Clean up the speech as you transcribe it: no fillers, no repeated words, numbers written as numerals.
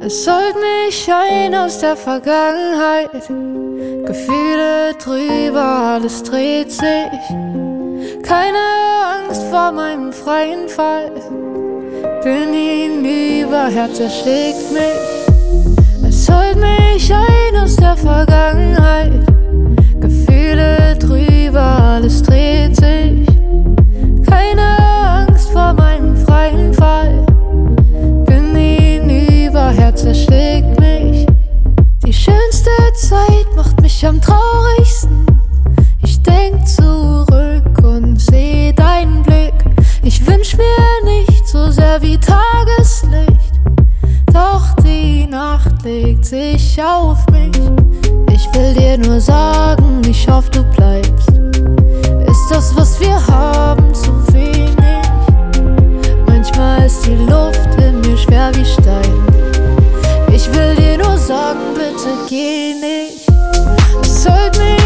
Es holt mich ein aus der Vergangenheit, Gefühle drüber, alles dreht sich. Keine Angst vor meinem freien Fall, bin hinüber, Herz erschlägt mich. Es holt mich ein aus der Vergangenheit, Gefühle drüber, alles dreht sich. Keine Angst vor meinem freien Fall, bin hinüber, Herz erschlägt mich. Die schönste Zeit macht mich am traurigsten. Ich denk zurück und seh deinen Blick. Ich wünsch mir nicht so sehr wie Tageslicht, doch die Nacht legt sich auf mich. Ich will dir nur sagen, ich hoffe du bleibst. Ist das, was wir haben, zu wenig? Manchmal ist die Luft in mir schwer wie Stein. Ich will dir nur sagen, bitte geh nicht. Es holt mich